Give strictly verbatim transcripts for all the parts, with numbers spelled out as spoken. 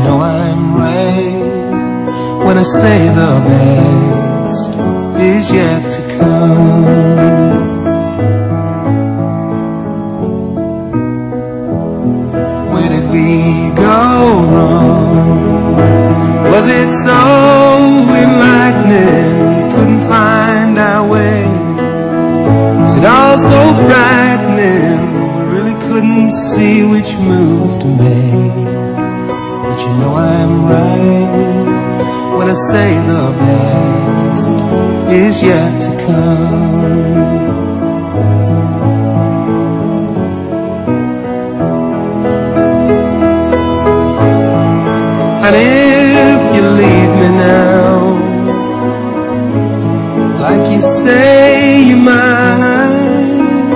know I'm right when I say the best is yet to come. Where did we go wrong? Was it so enlightening we couldn't find our way? Was it all so frightening we really couldn't see which move to make? But you know I'm right when I say the best is yet to come. And if you leave me now, like you say you might,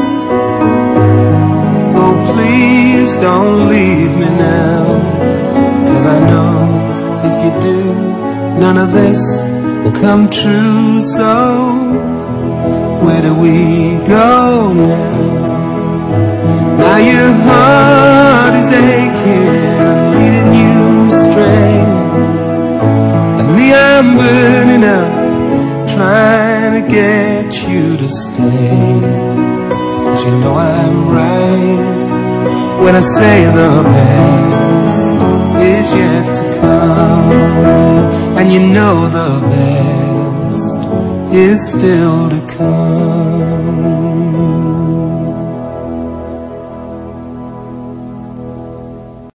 oh please don't leave me now, 'cause I know if you do, none of this will come true. So where do we go now? Now your heart is aching and leading you astray, and me, I'm burning up trying to get you to stay. 'Cause you know I'm right when I say the best is yet to come, and you know the best is still to come.